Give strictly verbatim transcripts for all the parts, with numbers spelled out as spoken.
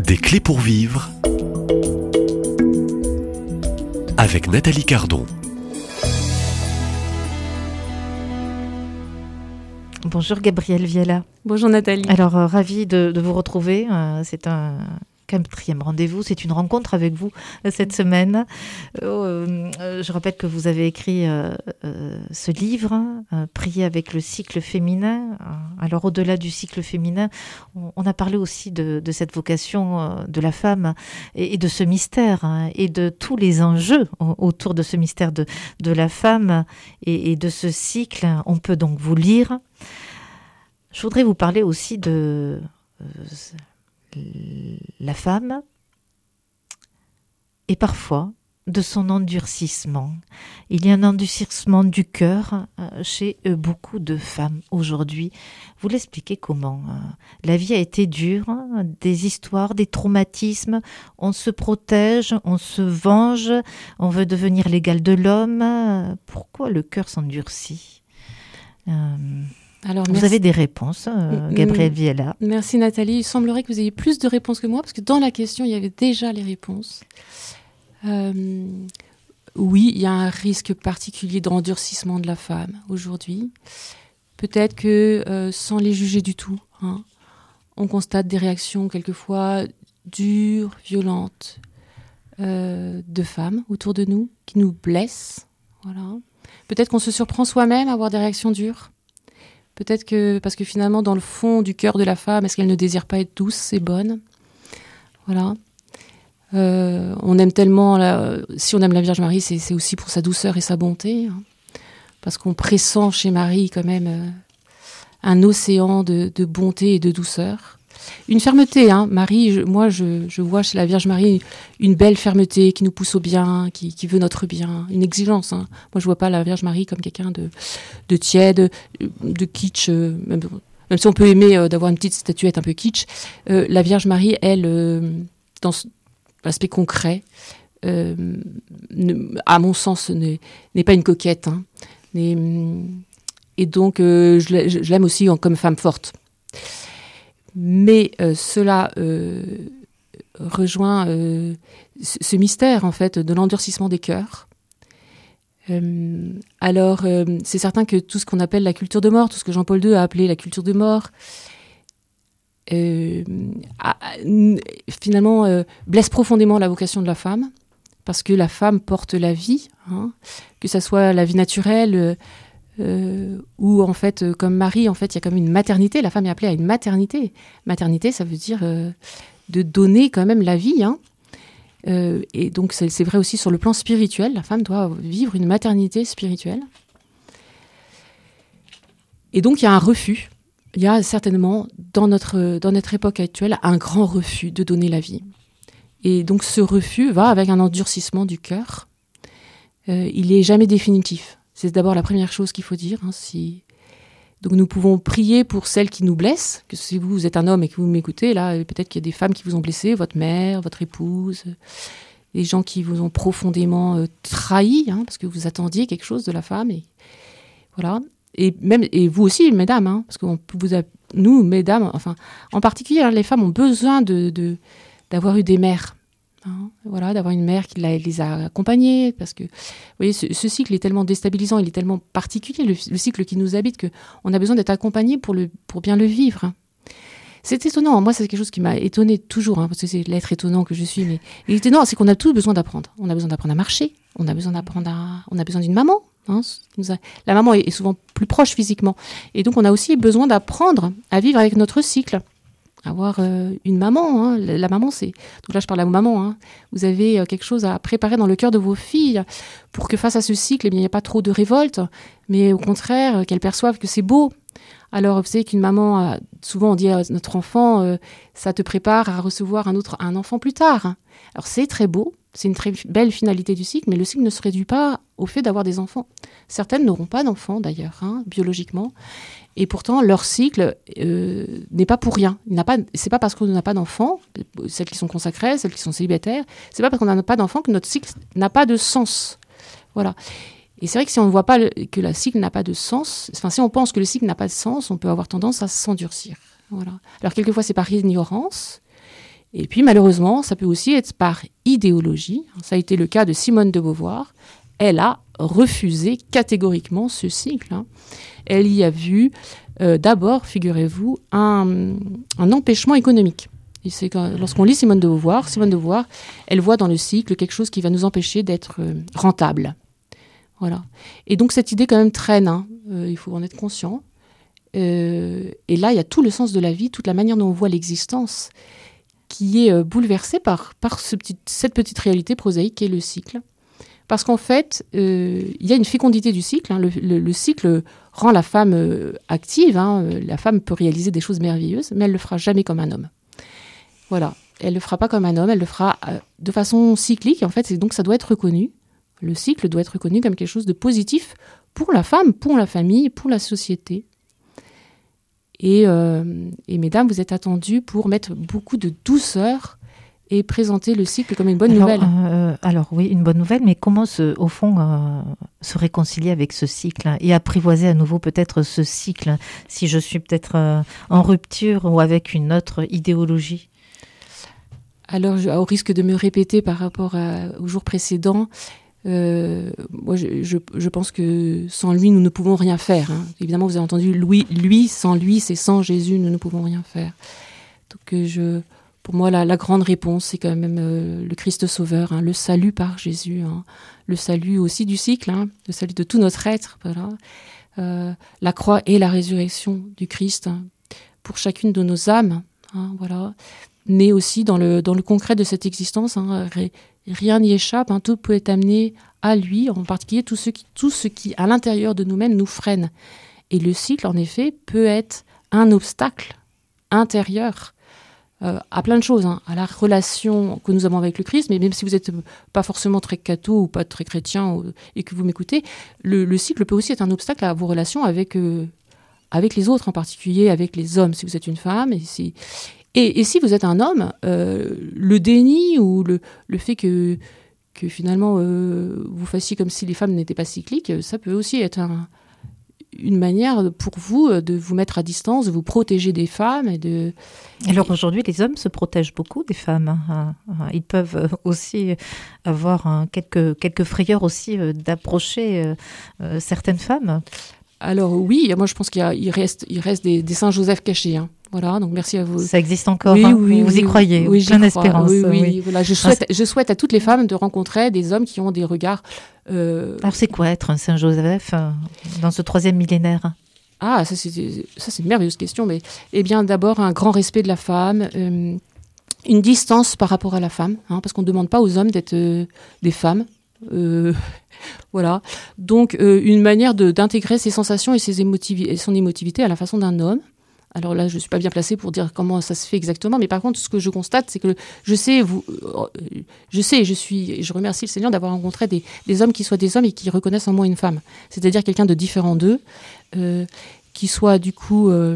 Des clés pour vivre avec Nathalie Cardon. Bonjour Gabrielle Viella. Bonjour Nathalie. Alors, euh, ravie de, de vous retrouver. Euh, c'est un quatrième rendez-vous. C'est une rencontre avec vous euh, cette semaine. Euh, euh, je rappelle que vous avez écrit euh, euh, ce livre, euh, Prier avec le cycle féminin. Alors, au-delà du cycle féminin, on, on a parlé aussi de, de cette vocation euh, de la femme et, et de ce mystère hein, et de tous les enjeux autour de ce mystère de, de la femme et, et de ce cycle. On peut donc vous lire. Je voudrais vous parler aussi de euh, la femme et parfois de son endurcissement. Il y a un endurcissement du cœur euh, chez euh, beaucoup de femmes aujourd'hui. Vous l'expliquez comment euh, la vie a été dure, hein, des histoires, des traumatismes, on se protège, on se venge, on veut devenir l'égal de l'homme. Euh, pourquoi le cœur s'endurcit euh, Alors, vous merci. avez des réponses, euh, Gabrielle Viella. Merci Nathalie. Il semblerait que vous ayez plus de réponses que moi, parce que dans la question, il y avait déjà les réponses. Euh, oui, il y a un risque particulier d'endurcissement de la femme aujourd'hui. Peut-être que, euh, sans les juger du tout, hein, on constate des réactions quelquefois dures, violentes, euh, de femmes autour de nous, qui nous blessent. Voilà. Peut-être qu'on se surprend soi-même à avoir des réactions dures. Peut-être que, parce que finalement, dans le fond du cœur de la femme, est-ce qu'elle ne désire pas être douce et bonne ? Voilà. Euh, on aime tellement, la, si on aime la Vierge Marie, c'est, c'est aussi pour sa douceur et sa bonté. Hein, parce qu'on pressent chez Marie quand même euh, un océan de, de bonté et de douceur. Une fermeté, hein. Marie, je, moi je, je vois chez la Vierge Marie une belle fermeté qui nous pousse au bien, qui, qui veut notre bien, une exigence. Hein. Moi je vois pas la Vierge Marie comme quelqu'un de, de tiède, de kitsch, euh, même, même si on peut aimer euh, d'avoir une petite statuette un peu kitsch. Euh, la Vierge Marie, elle, euh, dans l'aspect concret, euh, ne, à mon sens, n'est, n'est pas une coquette. Hein. Et, et donc euh, je, je l'aime aussi en, comme femme forte. Mais euh, cela euh, rejoint euh, ce mystère, en fait, de l'endurcissement des cœurs. Euh, alors, euh, c'est certain que tout ce qu'on appelle la culture de mort, tout ce que Jean-Paul deux a appelé la culture de mort, euh, a, finalement, euh, blesse profondément la vocation de la femme, parce que la femme porte la vie, hein, que ça soit la vie naturelle, euh, Euh, où en fait, euh, comme Marie, en fait, il y a comme une maternité. La femme est appelée à une maternité. Maternité, ça veut dire euh, de donner quand même la vie. Hein. Euh, et donc, c'est, c'est vrai aussi sur le plan spirituel. La femme doit vivre une maternité spirituelle. Et donc, il y a un refus. Il y a certainement, dans notre, dans notre époque actuelle, un grand refus de donner la vie. Et donc, ce refus va avec un endurcissement du cœur. Euh, il n'est jamais définitif. C'est d'abord la première chose qu'il faut dire. Hein, si... Donc nous pouvons prier pour celles qui nous blessent, que si vous, vous êtes un homme et que vous m'écoutez, là, peut-être qu'il y a des femmes qui vous ont blessé, votre mère, votre épouse, des gens qui vous ont profondément euh, trahi, hein, parce que vous attendiez quelque chose de la femme. Et, voilà. Et, même, et vous aussi, mesdames, hein, parce que on, vous a, nous, mesdames, enfin, en particulier, hein, les femmes ont besoin de, de, d'avoir eu des mères. Hein, voilà, d'avoir une mère qui la, les a accompagnées, parce que vous voyez, ce, ce cycle est tellement déstabilisant, il est tellement particulier, le, le cycle qui nous habite, qu'on a besoin d'être accompagné pour, le, pour bien le vivre. Hein. C'est étonnant, moi c'est quelque chose qui m'a étonnée toujours, hein, parce que c'est l'être étonnant que je suis, mais il est étonnant, c'est qu'on a tous besoin d'apprendre. On a besoin d'apprendre à marcher, on a besoin d'apprendre à, on a besoin d'une maman. Hein, a, la maman est, est souvent plus proche physiquement, et donc on a aussi besoin d'apprendre à vivre avec notre cycle. Avoir euh, une maman, hein. la, la maman c'est... Donc là je parle à vos mamans, hein. Vous avez euh, quelque chose à préparer dans le cœur de vos filles pour que face à ce cycle, eh bien, il n'y a pas trop de révolte, mais au contraire, euh, qu'elles perçoivent que c'est beau. Alors vous savez qu'une maman, euh, souvent on dit à notre enfant, euh, ça te prépare à recevoir un, autre, un enfant plus tard. Hein. Alors c'est très beau, c'est une très belle finalité du cycle, mais le cycle ne se réduit pas au fait d'avoir des enfants. Certaines n'auront pas d'enfants d'ailleurs, hein, biologiquement. Et pourtant, leur cycle euh, n'est pas pour rien. Il n'a pas, c'est pas parce qu'on n'a pas d'enfants, celles qui sont consacrées, celles qui sont célibataires, c'est pas parce qu'on n'a pas d'enfants que notre cycle n'a pas de sens. Voilà. Et c'est vrai que si on ne voit pas le, que le cycle n'a pas de sens, enfin si on pense que le cycle n'a pas de sens, on peut avoir tendance à s'endurcir. Voilà. Alors quelquefois c'est par ignorance, Et puis malheureusement, ça peut aussi être par idéologie. Ça a été le cas de Simone de Beauvoir. Elle a refusé catégoriquement ce cycle. Hein. Elle y a vu euh, d'abord, figurez-vous, un, un empêchement économique. Et c'est quand, lorsqu'on lit Simone de Beauvoir, Simone de Beauvoir, elle voit dans le cycle quelque chose qui va nous empêcher d'être euh, rentable. Voilà. Et donc cette idée quand même traîne, hein. euh, il faut en être conscient. Euh, et là, il y a tout le sens de la vie, toute la manière dont on voit l'existence, qui est euh, bouleversée par, par ce petit, cette petite réalité prosaïque qu'est le cycle. Parce qu'en fait, euh, il y a une fécondité du cycle. Hein. Le, le, le cycle rend la femme euh, active. Hein. La femme peut réaliser des choses merveilleuses, mais elle ne le fera jamais comme un homme. Voilà. Elle ne le fera pas comme un homme, elle le fera euh, de façon cyclique. En fait, et donc ça doit être reconnu. Le cycle doit être reconnu comme quelque chose de positif pour la femme, pour la famille, pour la société. Et, euh, et mesdames, vous êtes attendues pour mettre beaucoup de douceur et présenter le cycle comme une bonne alors, nouvelle. Euh, alors oui, une bonne nouvelle, mais comment, se, au fond, euh, se réconcilier avec ce cycle hein, et apprivoiser à nouveau peut-être ce cycle, si je suis peut-être euh, en rupture ou avec une autre idéologie? Alors, je, au risque de me répéter par rapport à, au jour précédent, euh, moi, je, je, je pense que sans lui, nous ne pouvons rien faire. Hein. Évidemment, vous avez entendu, lui, lui, sans lui, c'est sans Jésus, nous ne pouvons rien faire. Donc, euh, je... Pour moi, la, la grande réponse, c'est quand même euh, le Christ Sauveur, hein, le salut par Jésus, hein, le salut aussi du cycle, hein, le salut de tout notre être, voilà. euh, la croix et la résurrection du Christ hein, pour chacune de nos âmes, hein, voilà. Mais aussi dans le, dans le concret de cette existence, hein, rien n'y échappe, hein, tout peut être amené à lui, en particulier tout ce qui, tout ce qui à l'intérieur de nous-mêmes, nous freine. Et le cycle, en effet, peut être un obstacle intérieur Euh, à plein de choses, hein, à la relation que nous avons avec le Christ, mais même si vous n'êtes pas forcément très catho ou pas très chrétien ou, et que vous m'écoutez, le, le cycle peut aussi être un obstacle à vos relations avec, euh, avec les autres, en particulier avec les hommes, si vous êtes une femme. Et si, et, et si vous êtes un homme, euh, le déni ou le, le fait que, que finalement euh, vous fassiez comme si les femmes n'étaient pas cycliques, ça peut aussi être un... une manière pour vous de vous mettre à distance, de vous protéger des femmes. Et de... Alors aujourd'hui, les hommes se protègent beaucoup des femmes. Ils peuvent aussi avoir quelques, quelques frayeurs aussi d'approcher certaines femmes. Alors oui, moi je pense qu'il y a, il reste, il reste des, des Saint-Joseph cachés. Hein. Voilà, donc merci à vous. Ça existe encore, oui, hein. oui, vous oui, y croyez, oui, plein d'espérance. Oui, oui, oui. Voilà, je souhaite, je souhaite à toutes les femmes de rencontrer des hommes qui ont des regards... Euh... Alors c'est quoi être un Saint-Joseph euh, dans ce troisième millénaire? Ah, ça c'est, ça c'est une merveilleuse question, mais eh bien d'abord un grand respect de la femme, euh, une distance par rapport à la femme, hein, parce qu'on ne demande pas aux hommes d'être euh, des femmes. Euh, voilà, donc euh, une manière de, d'intégrer ses sensations et, ses émotivi- et son émotivité à la façon d'un homme. Alors là, je ne suis pas bien placée pour dire comment ça se fait exactement, mais par contre, ce que je constate, c'est que je sais, vous, je sais, je suis, je remercie le Seigneur d'avoir rencontré des, des hommes qui soient des hommes et qui reconnaissent en moi une femme, c'est-à-dire quelqu'un de différent d'eux, euh, qui soit du coup, euh,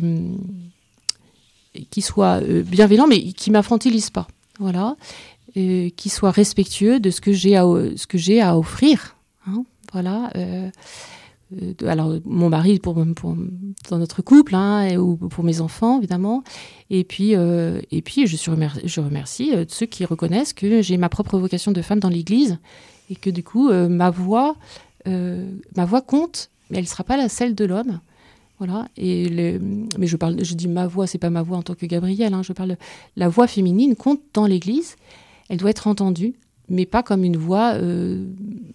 qui soit euh, bienveillant, mais qui m'infantilise pas, voilà, euh, qui soit respectueux de ce que j'ai à, ce que j'ai à offrir, hein, voilà. Euh, Alors, mon mari, pour, pour, dans notre couple, hein, et, ou pour mes enfants, évidemment. Et puis, euh, et puis je, suis remercie, je remercie euh, ceux qui reconnaissent que j'ai ma propre vocation de femme dans l'Église et que, du coup, euh, ma, voix, euh, ma voix compte, mais elle ne sera pas la celle de l'homme. Voilà. Et le, mais je, parle, je dis ma voix, ce n'est pas ma voix en tant que Gabrielle. Hein, je parle, la voix féminine compte dans l'Église. Elle doit être entendue, mais pas comme une voix... Euh,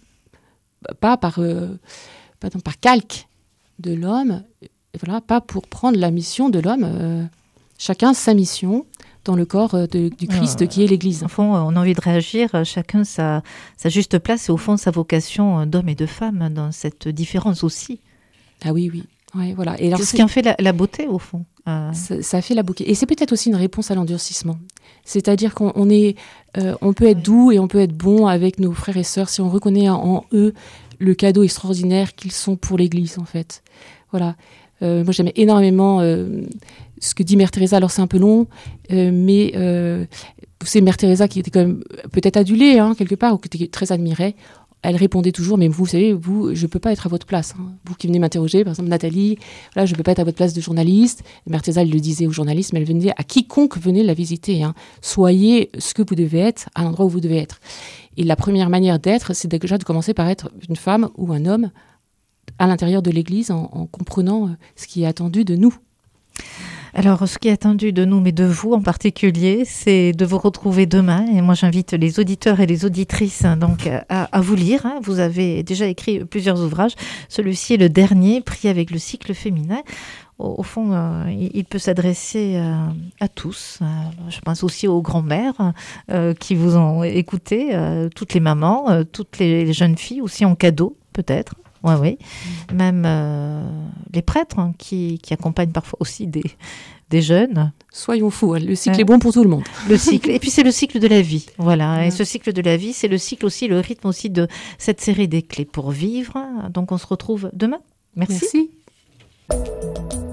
pas par... Euh, Pardon, par calque de l'homme, voilà, pas pour prendre la mission de l'homme, euh, chacun sa mission dans le corps de, du Christ euh, qui est l'Église. Au fond, on a envie de réagir, chacun sa, sa juste place et au fond sa vocation d'homme et de femme dans cette différence aussi. Ah oui, oui. Ouais, voilà. Et alors, c'est ce qui en fait la, la beauté au fond. Euh... Ça, ça fait la beauté. Et c'est peut-être aussi une réponse à l'endurcissement. C'est-à-dire qu'on on est, euh, on peut être ouais. doux et on peut être bon avec nos frères et sœurs si on reconnaît en, en eux le cadeau extraordinaire qu'ils sont pour l'Église, en fait. Voilà. Euh, moi, j'aime énormément euh, ce que dit Mère Teresa. Alors, c'est un peu long, euh, mais euh, c'est Mère Teresa qui était quand même peut-être adulée, hein, quelque part, ou qui était très admirée. elle répondait toujours, mais vous savez, vous, je ne peux pas être à votre place. Hein. Vous qui venez m'interroger, par exemple, Nathalie, voilà, je ne peux pas être à votre place de journaliste. Mère Teresa, elle le disait aux journalistes, mais elle venait à quiconque venait la visiter. Hein. Soyez ce que vous devez être à l'endroit où vous devez être. Et la première manière d'être, c'est déjà de commencer par être une femme ou un homme à l'intérieur de l'Église, en, en comprenant ce qui est attendu de nous. Alors, ce qui est attendu de nous, mais de vous en particulier, c'est de vous retrouver demain. Et moi, j'invite les auditeurs et les auditrices hein, donc, à, à vous lire. Hein. Vous avez déjà écrit plusieurs ouvrages. Celui-ci est le dernier, Prier avec le cycle féminin. Au, au fond, euh, il, il peut s'adresser euh, à tous. Euh, je pense aussi aux grands-mères euh, qui vous ont écouté, euh, toutes les mamans, euh, toutes les, les jeunes filles, aussi en cadeau, peut-être. Oui, oui. Mmh. Même euh, les prêtres hein, qui, qui accompagnent parfois aussi des, des jeunes. Soyons fous, le cycle ouais. est bon pour tout le monde. Le cycle. Et puis c'est le cycle de la vie. Voilà. Ouais. Et ce cycle de la vie, c'est le cycle aussi, le rythme aussi de cette série des clés pour vivre. Donc on se retrouve demain. Merci. Merci.